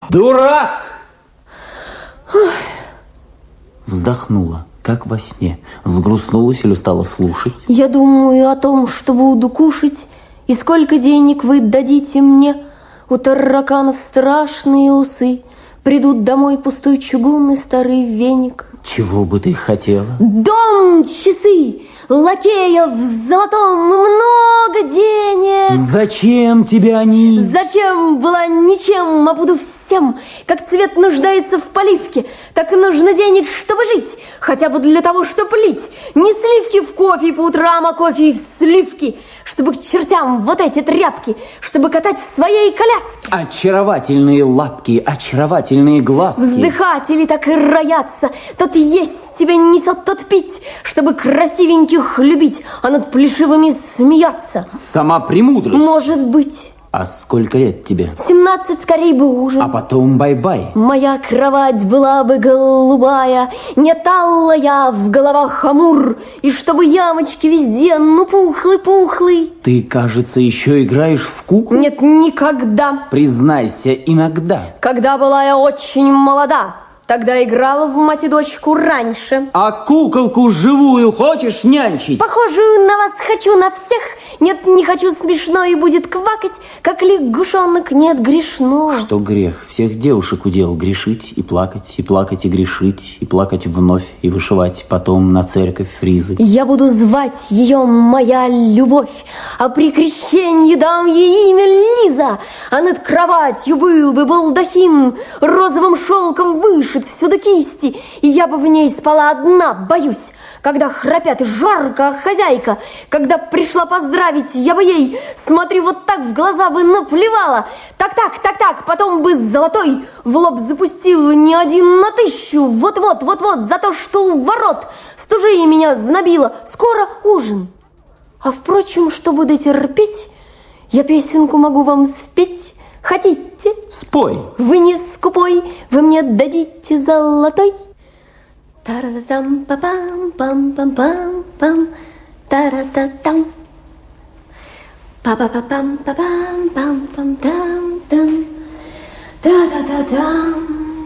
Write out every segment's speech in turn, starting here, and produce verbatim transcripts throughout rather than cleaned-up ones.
Дурак! Вздохнула, как во сне. Взгрустнулась или стала слушать? Я думаю о том, что буду кушать, и сколько денег вы дадите мне. У тараканов страшные усы. Придут домой пустой чугунный старый веник. Чего бы ты хотела? Дом, часы, лакея в золотом, много денег. Зачем тебе они? Зачем была ничем, а буду всем. Как цвет нуждается в поливке, так и нужно денег, чтобы жить. Хотя бы для того, чтобы лить. Не сливки в кофе по утрам, а кофе в сливки. Чтобы к чертям вот эти тряпки, чтобы катать в своей коляске. Очаровательные лапки, очаровательные глазки. Вздыхатели так и роятся. Тот есть тебя несет, тот пить, чтобы красивеньких любить, а над плешивыми смеяться. Сама премудрость. Может быть. А сколько лет тебе? Семнадцать, скорей бы ужин. А потом бай-бай. Моя кровать была бы голубая, не талая, в головах амур, и чтобы ямочки везде, ну, пухлый-пухлый. Ты, кажется, еще играешь в куклу? Нет, никогда. Признайся, иногда. Когда была я очень молода, тогда играла в мать и дочку раньше. А куколку живую хочешь нянчить? Похожую на вас хочу, на всех. Нет, не хочу, смешно и будет квакать, как лягушонок, нет, грешно. Что грех? Всех девушек удел грешить и плакать, и плакать и грешить, и плакать вновь, и вышивать потом на церковь фризы. Я буду звать ее моя любовь, а при крещении дам ей имя Лиза. А над кроватью был бы балдахин, розовым шелком вышит всюду кисти, и я бы в ней спала одна, боюсь. Когда храпят и жарко, а хозяйка, когда пришла поздравить, я бы ей, смотри, вот так в глаза бы наплевала. Так-так, так-так, потом бы золотой в лоб запустила не один на тысячу. Вот-вот, вот-вот, за то, что у ворот стужей меня знобила. Скоро ужин. А впрочем, что буду терпеть, я песенку могу вам спеть. Хотите? Спой. Вы не скупой, вы мне дадите золотой. Та-ра-та-там, па-пам, пам-пам-пам-пам, та-ра-та-там. Па-па-па-пам, па-пам, пам-пам-там-там, та-та-та-там.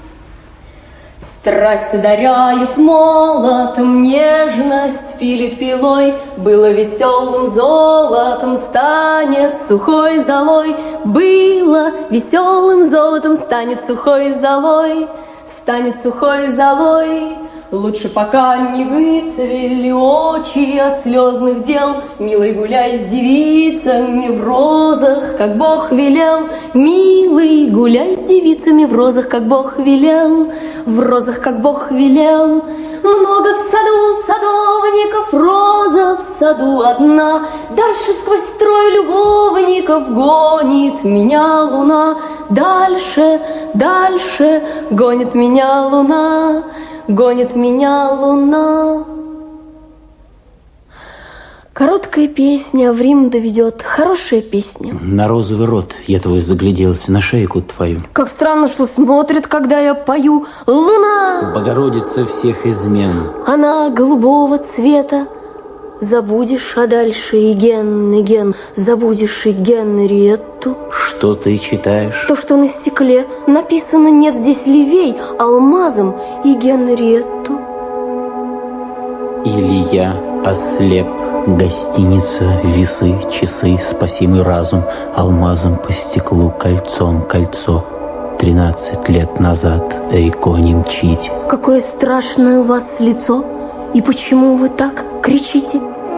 Страсть ударяет молотом, нежность пилит пилой. Было веселым золотом, станет сухой золой. Было веселым золотом, станет сухой золой, станет сухой золой. Лучше пока не выцвели очи от слезных дел. Милый, гуляй с девицами в розах, как Бог велел. Милый, гуляй с девицами в розах, как Бог велел. В розах, как Бог велел. Много в саду садовников, роза в саду одна. Дальше сквозь строй любовников гонит меня луна. Дальше, дальше гонит меня луна. Гонит меня луна. Короткая песня в Рим доведет. Хорошая песня. На розовый рот я твой загляделся, на шейку твою. Как странно, что смотрит, когда я пою. Луна! Богородица всех измен. Она голубого цвета. Забудешь, а дальше и ген, и ген. Забудешь и Генриетту. Что ты читаешь? То, что на стекле написано «Нет здесь левей» алмазом и Генриетту. Или я ослеп. Гостиница, весы, часы, спасимый разум. Алмазом по стеклу, кольцом, кольцо. Тринадцать лет назад Эйкони мчить. Какое страшное у вас лицо. И почему вы так кричите?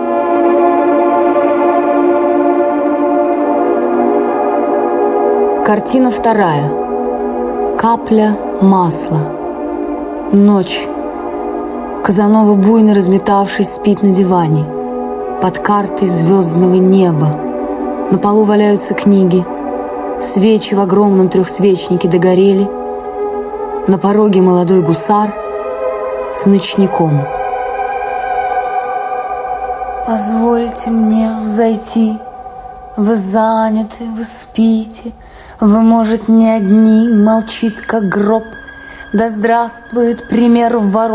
Картина вторая. Капля масла. Ночь. Казанова, буйно разметавшись, спит на диване. Под картой звездного неба. На полу валяются книги. Свечи в огромном трехсвечнике догорели. На пороге молодой гусар с ночником. Позвольте мне взойти. Вы заняты, вы спите. Вы, может, не одни, молчит, как гроб. Да здравствует пример ворот.